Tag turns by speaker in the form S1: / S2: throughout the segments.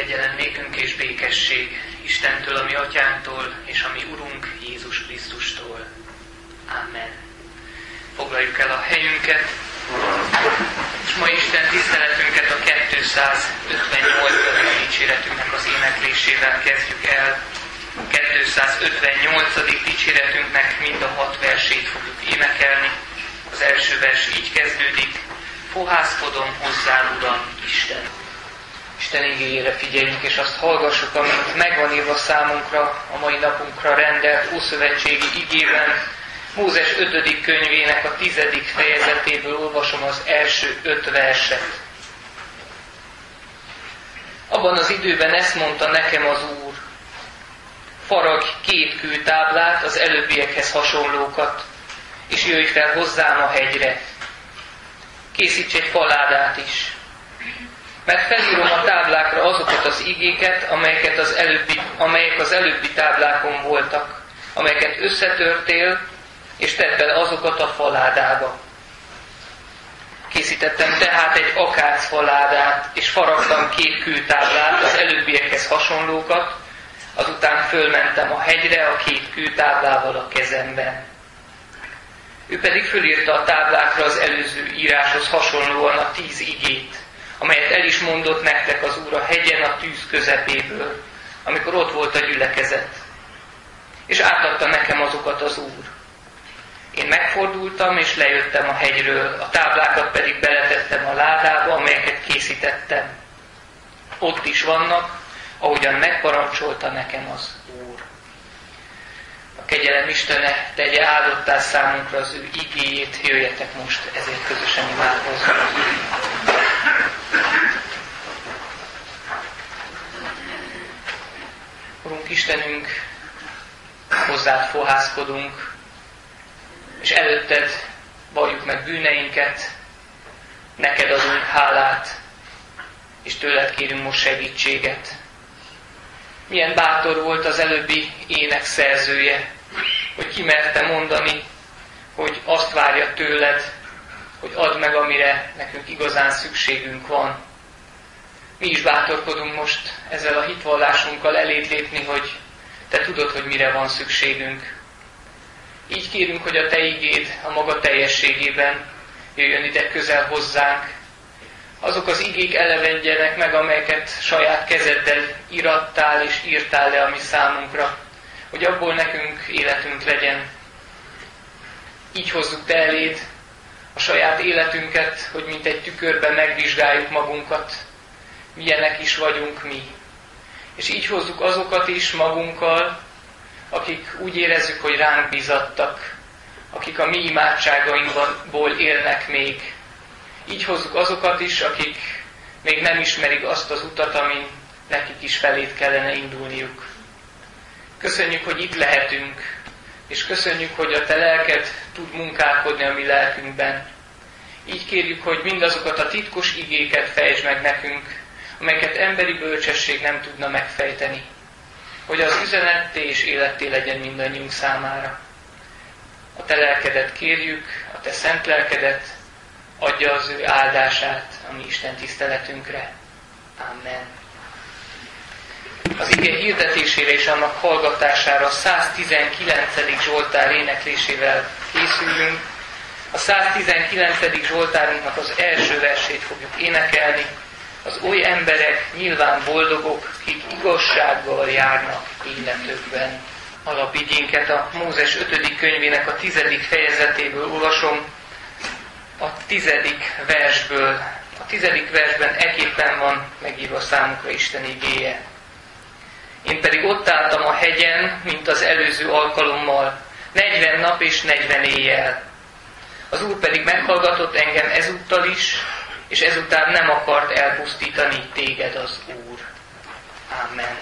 S1: Kegyelem nékünk és békesség Istentől, a mi atyánktól, és a mi Urunk Jézus Krisztustól. Amen. Foglaljuk el a helyünket, és ma Isten tiszteletünket a 258. dicséretünknek az éneklésével kezdjük el. A 258. dicséretünknek mind a 6 versét fogjuk énekelni. Az első vers így kezdődik: Fohászkodom hozzá, Uram, Isten. Isten igéjére figyeljünk, és azt hallgassuk, amit megvan írva számunkra, a mai napunkra rendelt ószövetségi igében. Mózes 5. könyvének a 10. fejezetéből olvasom az első 5 verset. Abban az időben ezt mondta nekem az Úr: faragj 2 kőtáblát, az előbbiekhez hasonlókat, és jöjj fel hozzám a hegyre. Készíts egy faládát is. Mert felírom a táblákra azokat az igéket, amelyek az előbbi táblákon voltak, amelyeket összetörtél, és tedd bele azokat a faládába. Készítettem tehát egy akácfaládát, és faragtam 2 kőtáblát, az előbbiekhez hasonlókat, azután fölmentem a hegyre a 2 kőtáblával a kezemben. Ő pedig fölírta a táblákra az előző íráshoz hasonlóan a 10 igét, amelyet el is mondott nektek az Úr a hegyen a tűz közepéből, amikor ott volt a gyülekezet. És átadta nekem azokat az Úr. Én megfordultam, és lejöttem a hegyről, a táblákat pedig beletettem a ládába, amelyeket készítettem. Ott is vannak, ahogyan megparancsolta nekem az Úr. A kegyelem Istene tegye áldottá számunkra az ő igéjét, jöjjetek most ezért közösen imádkozni. Urunk Istenünk, hozzád fohászkodunk, és előtted valljuk meg bűneinket, neked adunk hálát, és tőled kérünk most segítséget. Milyen bátor volt az előbbi ének szerzője, hogy kimerte mondani, hogy azt várja tőled, hogy add meg, amire nekünk igazán szükségünk van. Mi is bátorkodunk most ezzel a hitvallásunkkal eléd lépni, hogy te tudod, hogy mire van szükségünk. Így kérünk, hogy a te igéd a maga teljességében jöjjön ide közel hozzánk. Azok az igék elevenjenek meg, amelyeket saját kezeddel írattál és írtál le a mi számunkra, hogy abból nekünk életünk legyen. Így hozzuk te eléd a saját életünket, hogy mint egy tükörben megvizsgáljuk magunkat, milyenek is vagyunk mi. És így hozzuk azokat is magunkkal, akik úgy érezzük, hogy ránk bízattak, akik a mi imádságainkból élnek még. Így hozzuk azokat is, akik még nem ismerik azt az utat, amin nekik is felét kellene indulniuk. Köszönjük, hogy itt lehetünk, és köszönjük, hogy a te lelked tud munkálkodni a mi lelkünkben. Így kérjük, hogy mindazokat a titkos igéket fejtsd meg nekünk, amelyeket emberi bölcsesség nem tudna megfejteni, hogy az üzenetté és életté legyen mindannyiunk számára. A te lelkedet kérjük, a te szent lelkedet, adja az ő áldását a mi Isten tiszteletünkre. Amen. Az ige hirdetésére és annak hallgatására a 119. Zsoltár éneklésével készülünk. A 119. Zsoltárunknak az első versét fogjuk énekelni. Az oly emberek nyilván boldogok, kik igazsággal járnak életükben. Alapigénket a Mózes 5. könyvének a 10. fejezetéből olvasom. A 10. versből. A 10. versben eképpen van megírva számunkra Isten igéje. Én pedig ott álltam a hegyen, mint az előző alkalommal, 40 nap és 40 éjjel. Az Úr pedig meghallgatott engem ezúttal is, és ezután nem akart elpusztítani téged az Úr. Amen.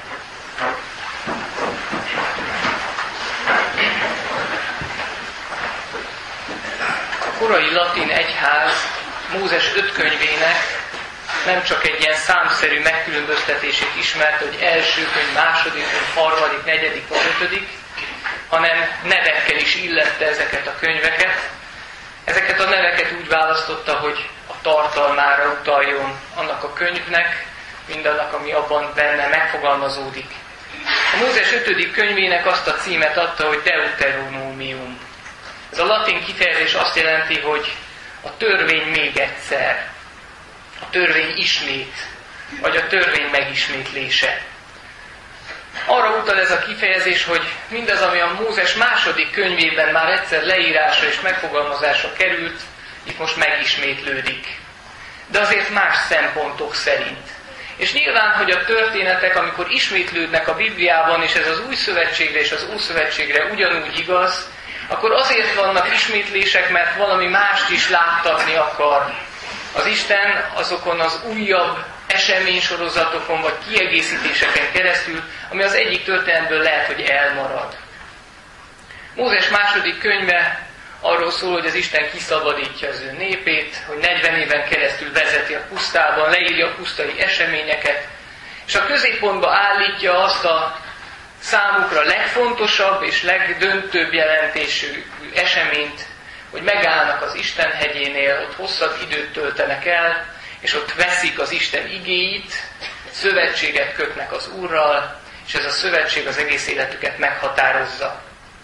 S1: A korai latin egyház Mózes 5 könyvének nem csak egy ilyen számszerű megkülönböztetését ismerte, hogy első könyv, második könyv, harmadik, negyedik vagy ötödik, hanem nevekkel is illette ezeket a könyveket. Ezeket a neveket úgy választotta, hogy a tartalmára utaljon annak a könyvnek, mindannak, ami abban benne megfogalmazódik. A Mózes 5. könyvének azt a címet adta, hogy Deuteronomium. Ez a latin kifejezés azt jelenti, hogy a törvény még egyszer, a törvény ismét, vagy a törvény megismétlése. Arra utal ez a kifejezés, hogy mindaz, ami a Mózes 2. könyvében már egyszer leírásra és megfogalmazásra került, itt most megismétlődik. De azért más szempontok szerint. És nyilván, hogy a történetek, amikor ismétlődnek a Bibliában, és ez az Új Szövetségre és az Ószövetségre ugyanúgy igaz, akkor azért vannak ismétlések, mert valami mást is láttatni akar az Isten azokon az újabb eseménysorozatokon vagy kiegészítéseken keresztül, ami az egyik történetből lehet, hogy elmarad. Mózes 2. könyve arról szól, hogy az Isten kiszabadítja az ő népét, hogy 40 éven keresztül vezeti a pusztában, leírja a pusztai eseményeket, és a középpontba állítja azt a számukra legfontosabb és legdöntőbb jelentésű eseményt, hogy megállnak az Isten hegyénél, ott hosszabb időt töltenek el, és ott veszik az Isten igéit, szövetséget kötnek az Úrral, és ez a szövetség az egész életüket meghatározza.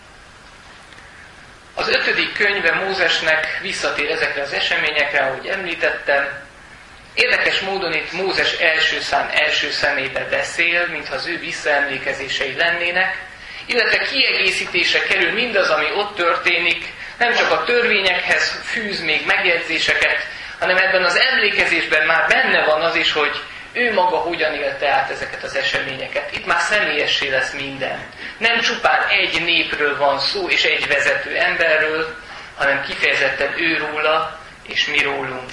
S1: Az 5. könyve Mózesnek visszatér ezekre az eseményekre, ahogy említettem. Érdekes módon itt Mózes első szám első személybe beszél, mintha az ő visszaemlékezései lennének, illetve kiegészítésre kerül mindaz, ami ott történik, nem csak a törvényekhez fűz még megjegyzéseket, hanem ebben az emlékezésben már benne van az is, hogy ő maga hogyan élte át ezeket az eseményeket. Itt már személyessé lesz minden. Nem csupán egy népről van szó, és egy vezető emberről, hanem kifejezetten ő róla, és mi rólunk.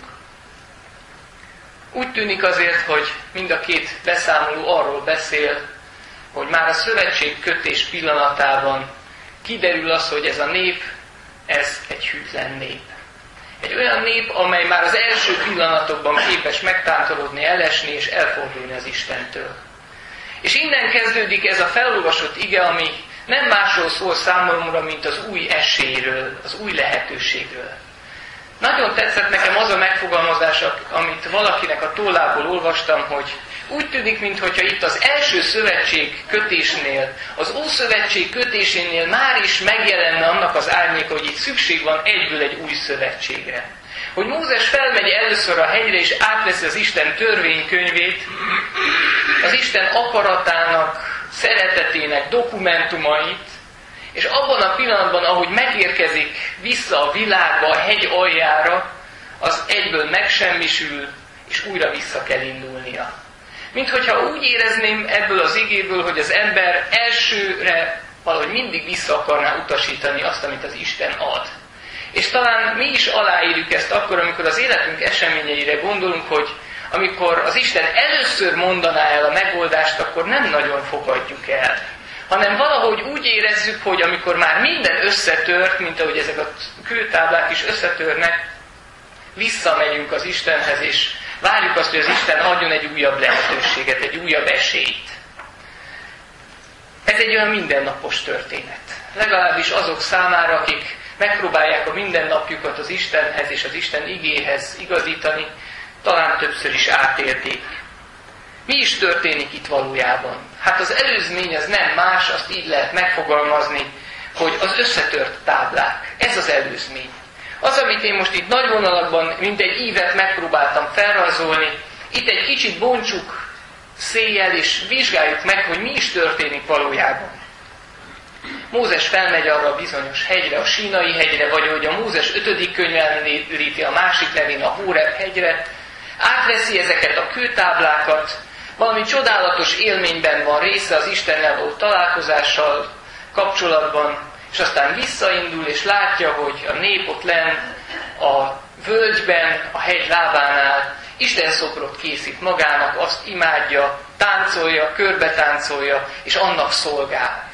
S1: Úgy tűnik azért, hogy mind a két beszámoló arról beszél, hogy már a szövetség kötés pillanatában kiderül az, hogy ez a nép, ez egy hűtlen nép. Egy olyan nép, amely már az első pillanatokban képes megtántorodni, elesni és elfordulni az Istentől. És innen kezdődik ez a felolvasott ige, ami nem másról szól számomra, mint az új esélyről, az új lehetőségről. Nagyon tetszett nekem az a megfogalmazás, amit valakinek a tollából olvastam, hogy úgy tűnik, mintha itt az első szövetség kötésnél, az Ószövetség kötésénél már is megjelenne annak az árnyéka, hogy itt szükség van egyből egy új szövetségre. Hogy Mózes felmegy először a hegyre, és átveszi az Isten törvénykönyvét, az Isten akaratának, szeretetének dokumentumait, és abban a pillanatban, ahogy megérkezik vissza a világba, a hegy aljára, az egyből megsemmisül, és újra vissza kell indulnia. Minthogyha úgy érezném ebből az igéből, hogy az ember elsőre valahogy mindig vissza akarná utasítani azt, amit az Isten ad. És talán mi is aláírjuk ezt akkor, amikor az életünk eseményeire gondolunk, hogy amikor az Isten először mondaná el a megoldást, akkor nem nagyon fogadjuk el. Hanem valahogy úgy érezzük, hogy amikor már minden összetört, mint ahogy ezek a kőtáblák is összetörnek, visszamegyünk az Istenhez, és várjuk azt, hogy az Isten adjon egy újabb lehetőséget, egy újabb esélyt. Ez egy olyan mindennapos történet. Legalábbis azok számára, akik megpróbálják a mindennapjukat az Istenhez és az Isten igéhez igazítani, talán többször is átélték. Mi is történik itt valójában? Hát az előzmény az nem más, azt így lehet megfogalmazni, hogy az összetört táblák. Ez az előzmény. Az, amit én most itt nagy vonalakban, mint egy ívet megpróbáltam felrajzolni, itt egy kicsit bontsuk széjjel, és vizsgáljuk meg, hogy mi is történik valójában. Mózes felmegy arra a bizonyos hegyre, a Sínai hegyre, vagy ahogy a Mózes 5. könyve említi, a másik nevén a Hóreb hegyre, átveszi ezeket a kőtáblákat, valami csodálatos élményben van része az Istennel való találkozással kapcsolatban, és aztán visszaindul, és látja, hogy a nép ott lenn a völgyben, a hegy lábánál Isten szobrot készít magának, azt imádja, táncolja, körbetáncolja, és annak szolgál.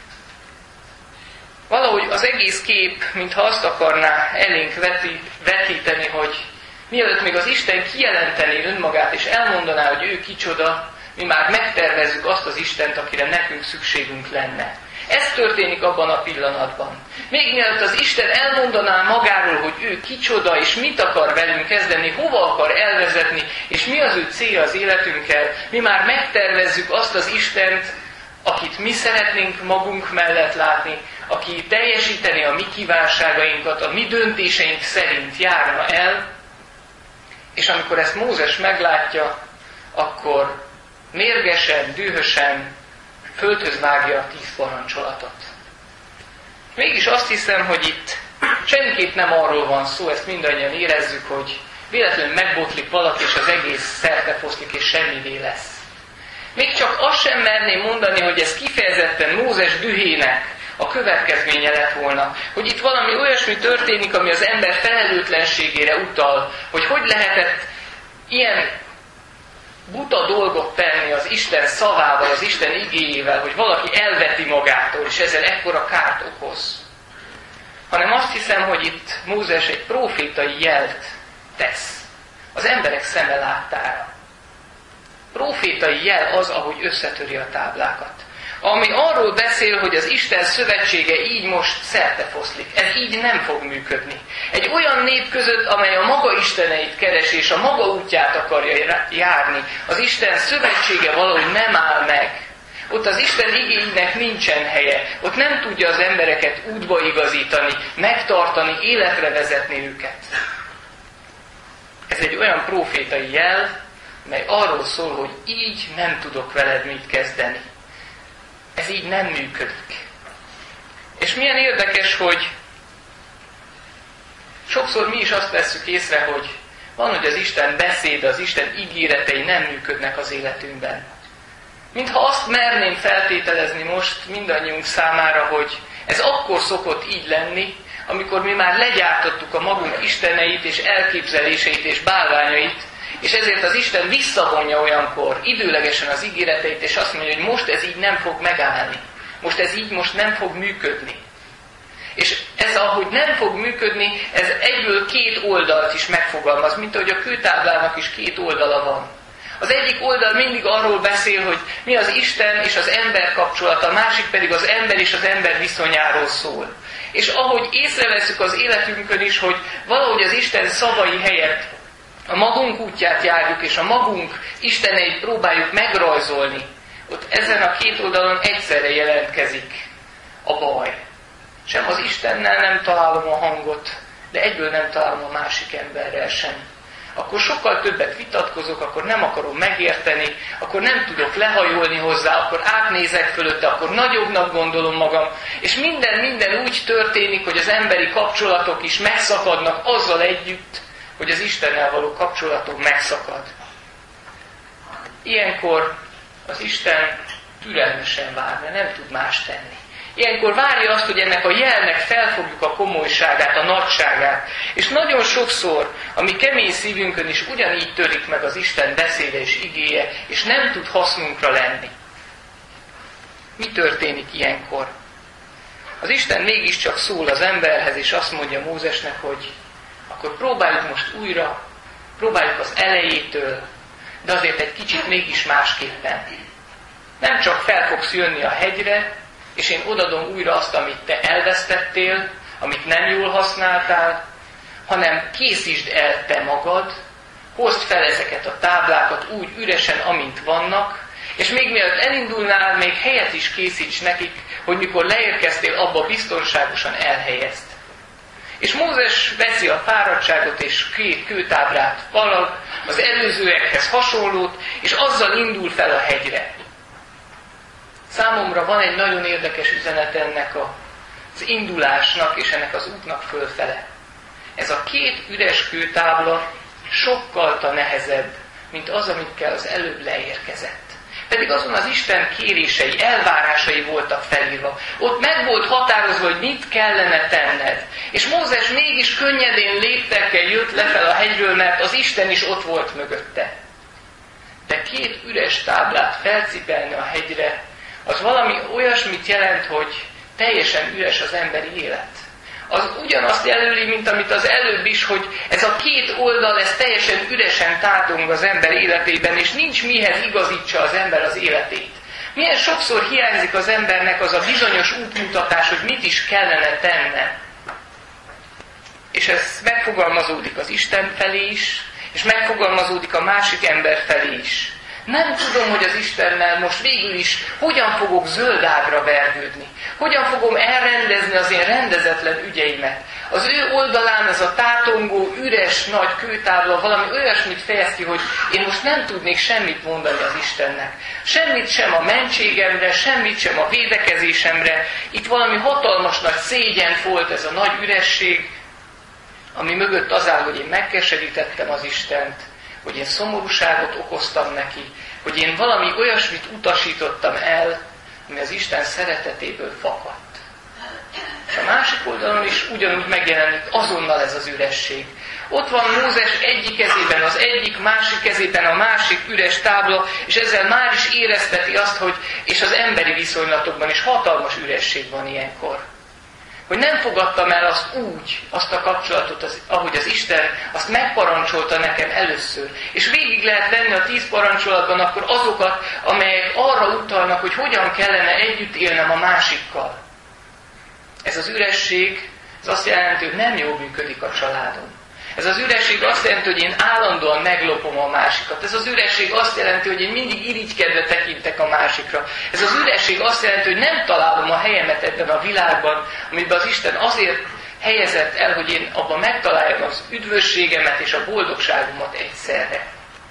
S1: Valahogy az egész kép, mintha azt akarná elénk vetíteni, hogy mielőtt még az Isten kijelenteni önmagát, és elmondaná, hogy ő kicsoda, mi már megtervezzük azt az Istent, akire nekünk szükségünk lenne. Ez történik abban a pillanatban. Még mielőtt az Isten elmondaná magáról, hogy ő kicsoda, és mit akar velünk kezdeni, hova akar elvezetni, és mi az ő célja az életünkkel, mi már megtervezzük azt az Istent, akit mi szeretnénk magunk mellett látni, aki teljesíteni a mi kívánságainkat, a mi döntéseink szerint járna el, és amikor ezt Mózes meglátja, akkor mérgesen, dühösen földhöz vágja a 10 parancsolatot. Mégis azt hiszem, hogy itt semmiképp nem arról van szó, ezt mindannyian érezzük, hogy véletlenül megbotlik valaki, és az egész szertefoszlik, és semmivé lesz. Még csak azt sem merném mondani, hogy ez kifejezetten Mózes dühének a következménye lett volna. Hogy itt valami olyasmi történik, ami az ember felelőtlenségére utal, hogy lehetett ilyen buta dolgot tenni az Isten szavával, az Isten igéjével, hogy valaki elveti magától, és ezzel ekkora kárt okoz. Hanem azt hiszem, hogy itt Mózes egy prófétai jelt tesz az emberek szeme láttára. Prófétai jel az, ahogy összetöri a táblákat. Ami arról beszél, hogy az Isten szövetsége így most szertefoszlik. Ez így nem fog működni. Egy olyan nép között, amely a maga isteneit keres, és a maga útját akarja járni, az Isten szövetsége valahogy nem áll meg. Ott az Isten igéinek nincsen helye. Ott nem tudja az embereket útba igazítani, megtartani, életre vezetni őket. Ez egy olyan prófétai jel, mely arról szól, hogy így nem tudok veled mit kezdeni. Ez így nem működik. És milyen érdekes, hogy sokszor mi is azt vesszük észre, hogy van, hogy az Isten beszéde, az Isten ígéretei nem működnek az életünkben. Mintha azt merném feltételezni most mindannyiunk számára, hogy ez akkor szokott így lenni, amikor mi már legyártottuk a magunk isteneit és elképzeléseit és bálványait, és ezért az Isten visszavonja olyankor időlegesen az ígéreteit, és azt mondja, hogy most ez így nem fog megállni. Most ez így most nem fog működni. És ez, ahogy nem fog működni, ez egyből 2 oldalt is megfogalmaz, mint ahogy a kőtáblának is 2 oldala van. Az egyik oldal mindig arról beszél, hogy mi az Isten és az ember kapcsolata, a másik pedig az ember és az ember viszonyáról szól. És ahogy észreveszünk az életünkön is, hogy valahogy az Isten szavai helyett a magunk útját járjuk, és a magunk isteneit próbáljuk megrajzolni, ott ezen a 2 oldalon egyszerre jelentkezik a baj. Sem az Istennel nem találom a hangot, de egyből nem találom a másik emberrel sem. Akkor sokkal többet vitatkozok, akkor nem akarom megérteni, akkor nem tudok lehajolni hozzá, akkor átnézek fölötte, akkor nagyobbnak gondolom magam, és minden úgy történik, hogy az emberi kapcsolatok is megszakadnak azzal együtt, hogy az Istennel való kapcsolatunk megszakad. Ilyenkor az Isten türelmesen vár, mert nem tud más tenni. Ilyenkor várja azt, hogy ennek a jelnek felfogjuk a komolyságát, a nagyságát. És nagyon sokszor a mi kemény szívünkön is ugyanígy törik meg az Isten beszéde és igéje, és nem tud hasznunkra lenni. Mi történik ilyenkor? Az Isten mégiscsak szól az emberhez, és azt mondja Mózesnek, hogy akkor próbáljuk most újra, próbáljuk az elejétől, de azért egy kicsit mégis másképpen. Nem csak fel fogsz jönni a hegyre, és én odadom újra azt, amit te elvesztettél, amit nem jól használtál, hanem készítsd el te magad, hozd fel ezeket a táblákat úgy üresen, amint vannak, és még mielőtt elindulnál, még helyet is készíts nekik, hogy mikor leérkeztél, abba biztonságosan elhelyezd. És Mózes veszi a fáradtságot, és 2 kőtáblát valag, az előzőekhez hasonlót, és azzal indul fel a hegyre. Számomra van egy nagyon érdekes üzenet ennek az indulásnak és ennek az útnak fölfele. Ez a 2 üres kőtábla sokkal nehezebb, mint az, amikkel az előbb leérkezett. Pedig azon az Isten kérései, elvárásai voltak felírva. Ott meg volt határozva, hogy mit kellene tenned. És Mózes mégis könnyedén léptekkel jött lefel a hegyről, mert az Isten is ott volt mögötte. De 2 üres táblát felcipelni a hegyre, az valami olyasmit jelent, hogy teljesen üres az emberi élet. Az ugyanazt jelöli, mint amit az előbb is, hogy ez a 2 oldal, ez teljesen üresen tátong az ember életében, és nincs mihez igazítsa az ember az életét. Milyen sokszor hiányzik az embernek az a bizonyos útmutatás, hogy mit is kellene tenne. És ez megfogalmazódik az Isten felé is, és megfogalmazódik a másik ember felé is. Nem tudom, hogy az Istennel most végül is hogyan fogok zöld ágra vergődni. Hogyan fogom elrendezni az én rendezetlen ügyeimet. Az ő oldalán ez a tátongó, üres, nagy kőtábla valami olyasmit fejez ki, hogy én most nem tudnék semmit mondani az Istennek. Semmit sem a mentségemre, semmit sem a védekezésemre. Itt valami hatalmas nagy szégyen volt ez a nagy üresség, ami mögött az áll, hogy én megkeserítettem az Istent, hogy én szomorúságot okoztam neki, hogy én valami olyasmit utasítottam el, ami az Isten szeretetéből fakadt. És a másik oldalon is ugyanúgy megjelenik azonnal ez az üresség. Ott van Mózes egyik kezében az egyik, másik kezében a másik üres tábla, és ezzel már is érezteti azt, hogy és az emberi viszonylatokban is hatalmas üresség van ilyenkor. Hogy nem fogadtam el azt úgy, azt a kapcsolatot, ahogy az Isten azt megparancsolta nekem először. És végig lehet venni a 10 parancsolatban akkor azokat, amelyek arra utalnak, hogy hogyan kellene együtt élnem a másikkal. Ez az üresség, ez azt jelenti, hogy nem jól működik a családom. Ez az üresség azt jelenti, hogy én állandóan meglopom a másikat. Ez az üresség azt jelenti, hogy én mindig irigykedve tekintek a másikra. Ez az üresség azt jelenti, hogy nem találom a helyemet ebben a világban, amiben az Isten azért helyezett el, hogy én abban megtaláljam az üdvösségemet és a boldogságomat egyszerre.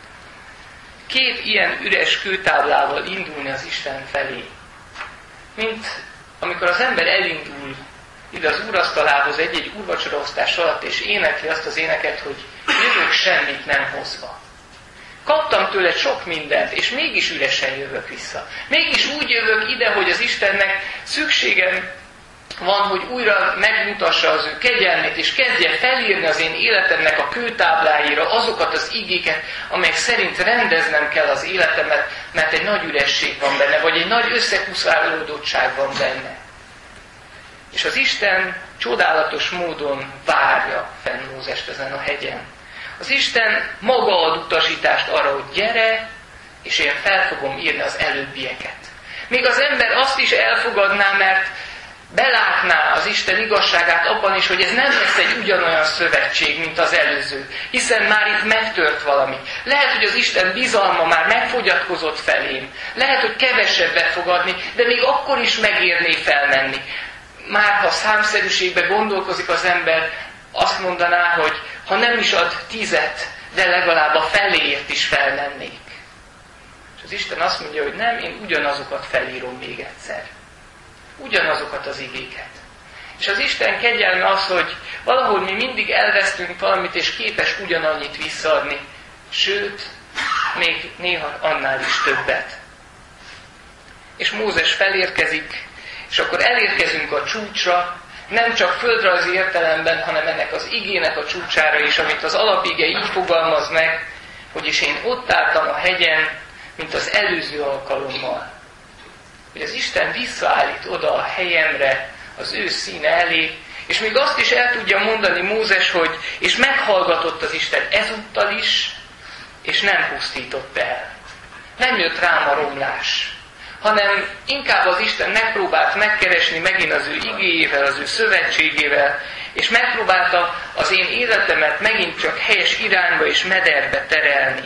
S1: 2 ilyen üres kőtáblával indulni az Isten felé. Mint amikor az ember elindul ide az úrasztalához egy-egy úrvacsoraosztás alatt, és énekli azt az éneket, hogy jövök semmit nem hozva. Kaptam tőle sok mindent, és mégis üresen jövök vissza. Mégis úgy jövök ide, hogy az Istennek szükségem van, hogy újra megmutassa az ő kegyelmét, és kezdje felírni az én életemnek a kőtábláira azokat az igéket, amelyek szerint rendeznem kell az életemet, mert egy nagy üresség van benne, vagy egy nagy összekuszálódottság van benne. És az Isten csodálatos módon várja fenn Mózest ezen a hegyen. Az Isten maga ad utasítást arra, hogy gyere, és én fel fogom írni az előbbieket. Még az ember azt is elfogadná, mert belátná az Isten igazságát abban is, hogy ez nem lesz egy ugyanolyan szövetség, mint az előző. Hiszen már itt megtört valami. Lehet, hogy az Isten bizalma már megfogyatkozott felém. Lehet, hogy kevesebbet fog adni, de még akkor is megérné felmenni. Már ha számszerűségbe gondolkozik az ember, azt mondaná, hogy ha nem is ad 10, de legalább a feléért is felmennék. És az Isten azt mondja, hogy nem, én ugyanazokat felírom még egyszer. Ugyanazokat az igéket. És az Isten kegyelme az, hogy valahol mi mindig elvesztünk valamit, és képes ugyanannyit visszaadni. Sőt, még néha annál is többet. És Mózes felérkezik, és akkor elérkezünk a csúcsra, nem csak földrajzi értelemben, hanem ennek az igének a csúcsára is, amit az alapige így fogalmaz meg, hogy és én ott álltam a hegyen, mint az előző alkalommal. Hogy az Isten visszaállít oda a helyemre, az ő színe elé, és még azt is el tudja mondani Mózes, hogy és meghallgatott az Isten ezúttal is, és nem pusztított el. Nem jött rám a romlás, hanem inkább az Isten megpróbált megkeresni megint az ő igéjével, az ő szövetségével, és megpróbálta az én életemet megint csak helyes irányba és mederbe terelni.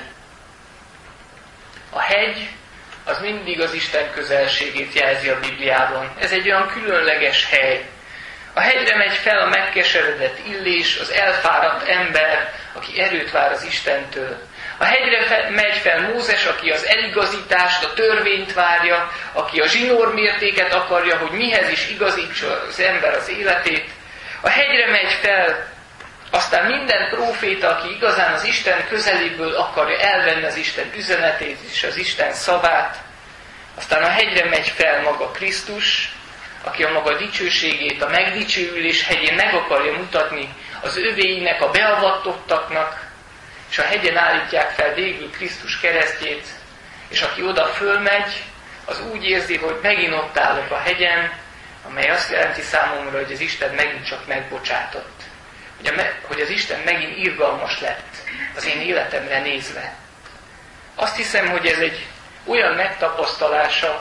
S1: A hegy az mindig az Isten közelségét jelzi a Bibliában. Ez egy olyan különleges hely. A hegyre megy fel a megkeseredett Illés, az elfáradt ember, aki erőt vár az Istentől. A hegyre megy fel Mózes, aki az eligazítást, a törvényt várja, aki a zsinórmértéket akarja, hogy mihez is igazítsa az ember az életét. A hegyre megy fel aztán minden próféta, aki igazán az Isten közeléből akarja elvenni az Isten üzenetét és az Isten szavát. Aztán a hegyre megy fel maga Krisztus, aki a maga dicsőségét a megdicsőülés hegyén meg akarja mutatni az övéinek, a beavatottaknak, és a hegyen állítják fel végül Krisztus keresztjét, és aki oda fölmegy, az úgy érzi, hogy megint ott állok a hegyen, amely azt jelenti számomra, hogy az Isten megint csak megbocsátott. Hogy az Isten megint irgalmas lett az én életemre nézve. Azt hiszem, hogy ez egy olyan megtapasztalása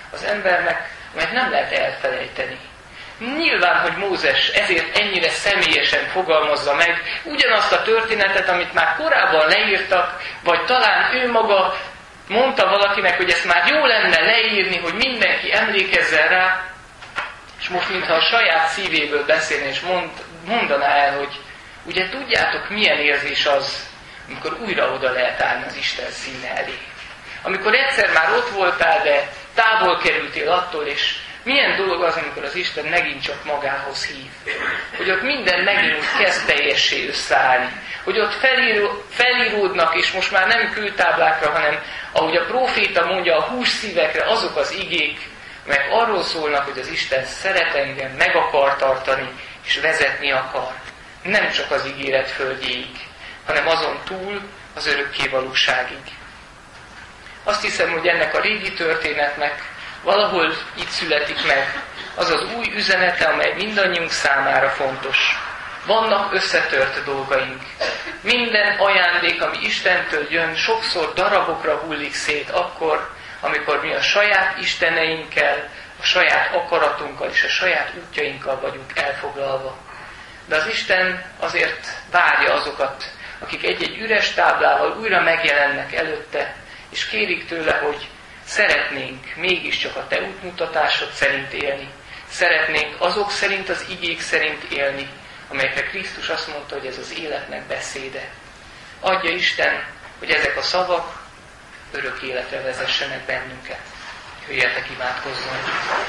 S1: az embernek, amelyet nem lehet elfelejteni. Nyilván, hogy Mózes ezért ennyire személyesen fogalmazza meg ugyanazt a történetet, amit már korábban leírtak, vagy talán ő maga mondta valakinek, hogy ezt már jó lenne leírni, hogy mindenki emlékezzen rá, és most mintha a saját szívéből beszélne, és mondaná el, hogy ugye tudjátok, milyen érzés az, amikor újra oda lehet állni az Isten színe elé. Amikor egyszer már ott voltál, de távol kerültél attól, és milyen dolog az, amikor az Isten megint csak magához hív. Hogy ott minden megint úgy kezd teljessé összeállni. Hogy ott felíródnak, és most már nem kőtáblákra, hanem ahogy a próféta mondja, a hússzívekre azok az igék, melyek arról szólnak, hogy az Isten szeret engem, meg akar tartani, és vezetni akar. Nem csak az ígéret földjéig, hanem azon túl az örökké valóságig. Azt hiszem, hogy ennek a régi történetnek valahol itt születik meg az az új üzenete, amely mindannyiunk számára fontos. Vannak összetört dolgaink. Minden ajándék, ami Istentől jön, sokszor darabokra hullik szét akkor, amikor mi a saját isteneinkkel, a saját akaratunkkal és a saját útjainkkal vagyunk elfoglalva. De az Isten azért várja azokat, akik egy-egy üres táblával újra megjelennek előtte, és kérik tőle, hogy szeretnénk mégiscsak a te útmutatásod szerint élni. Szeretnénk azok szerint, az igék szerint élni, amelyekre Krisztus azt mondta, hogy ez az életnek beszéde. Adja Isten, hogy ezek a szavak örök életre vezessenek bennünket. Jöjjetek, imádkozzon!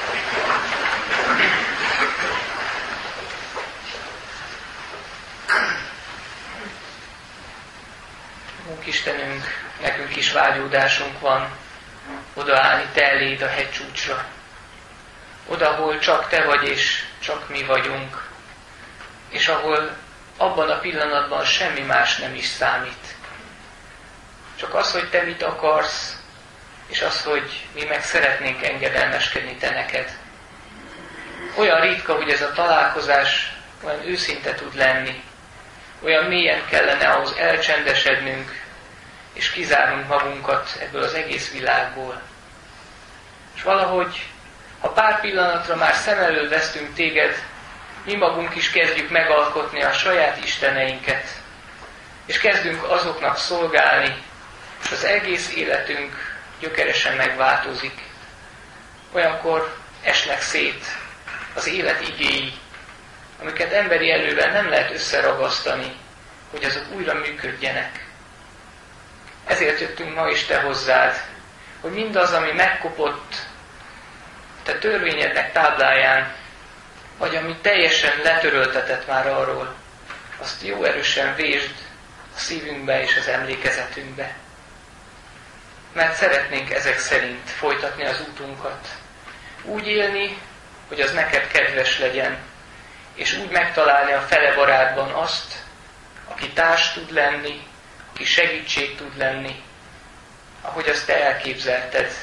S1: Ó, Istenünk, nekünk is vágyódásunk van odaállni te eléd a hegycsúcsra. Oda, ahol csak te vagy és csak mi vagyunk. És ahol abban a pillanatban semmi más nem is számít. Csak az, hogy te mit akarsz, és az, hogy mi meg szeretnénk engedelmeskedni te neked. Olyan ritka, hogy ez a találkozás olyan őszinte tud lenni. Olyan mélyen kellene ahhoz elcsendesednünk, és kizárnunk magunkat ebből az egész világból. És valahogy, ha pár pillanatra már szem elől vesztünk téged, mi magunk is kezdjük megalkotni a saját isteneinket, és kezdünk azoknak szolgálni, és az egész életünk gyökeresen megváltozik. Olyankor esnek szét az élet igéi, amiket emberi erővel nem lehet összeragasztani, hogy azok újra működjenek. Ezért jöttünk ma is te hozzád, hogy mindaz, ami megkopott te törvényednek tábláján, vagy ami teljesen letöröltetett már arról, azt jó erősen vésd a szívünkbe és az emlékezetünkbe. Mert szeretnénk ezek szerint folytatni az útunkat. Úgy élni, hogy az neked kedves legyen, és úgy megtalálni a fele barátban azt, aki társ tud lenni, aki segítség tud lenni, ahogy azt te elképzelted.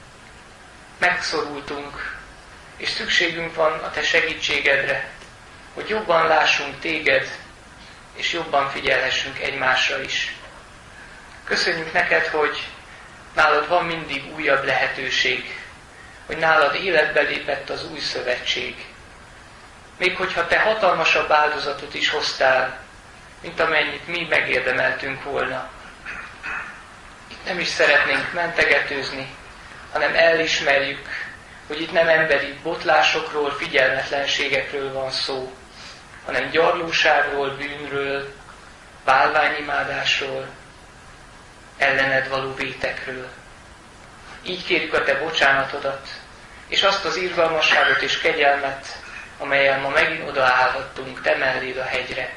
S1: Megszorultunk, és szükségünk van a te segítségedre, hogy jobban lássunk téged, és jobban figyelhessünk egymásra is. Köszönjük neked, hogy nálad van mindig újabb lehetőség, hogy nálad életbe lépett az új szövetség. Még hogyha te hatalmasabb áldozatot is hoztál, mint amennyit mi megérdemeltünk volna. Itt nem is szeretnénk mentegetőzni, hanem elismerjük, hogy itt nem emberi botlásokról, figyelmetlenségekről van szó, hanem gyarlóságról, bűnről, bálványimádásról, ellened való vétekről. Így kérjük a te bocsánatodat, és azt az irgalmasságot és kegyelmet, amellyel ma megint odaállhattunk te melléd a hegyre.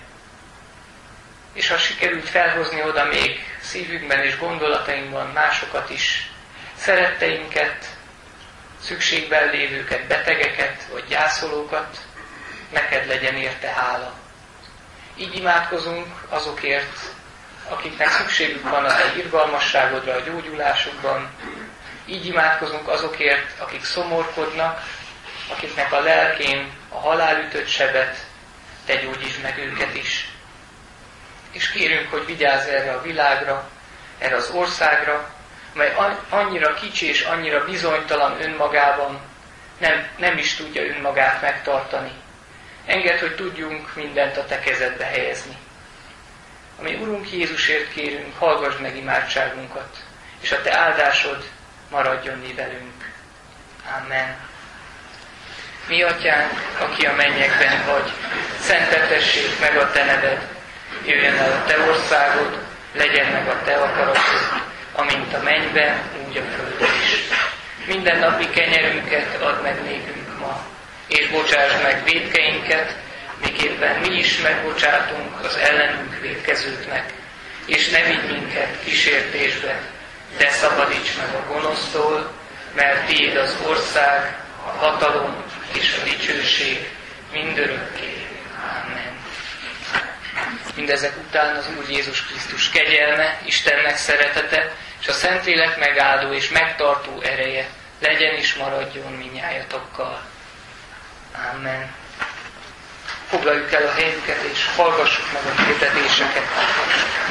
S1: És ha sikerült felhozni oda még szívünkben és gondolatainkban másokat is, szeretteinket, szükségben lévőket, betegeket vagy gyászolókat, neked legyen érte hála. Így imádkozunk azokért, akiknek szükségük van a te irgalmasságodra a gyógyulásukban. Így imádkozunk azokért, akik szomorkodnak, akiknek a lelkén a halál ütött sebet, te gyógyítsd meg őket is. És kérünk, hogy vigyázz erre a világra, erre az országra, amely annyira kicsi és annyira bizonytalan önmagában, nem is tudja önmagát megtartani. Engedd, hogy tudjunk mindent a te kezedbe helyezni. Ami Urunk Jézusért kérünk, hallgass meg imádságunkat, és a te áldásod maradjon mi velünk. Amen. Mi atyánk, aki a mennyekben vagy, szenteltessék meg a te neved, jöjjön el a te országod, legyen meg a te akaratod, amint a mennyben, úgy a földön is. Minden napi kenyerünket add meg nékünk ma, és bocsásd meg vétkeinket, miképpen mi is megbocsátunk az ellenünk vétkezőknek, és ne vigy minket kísértésbe, de szabadíts meg a gonosztól, mert tiéd az ország, a hatalom és a dicsőség mindörökké. Amen. Mindezek után az Úr Jézus Krisztus kegyelme, Istennek szeretete, és a Szentlélek megáldó és megtartó ereje legyen és maradjon minnyájatokkal. Amen. Foglaljuk el a helyünket, és hallgassuk meg a hirdetéseket.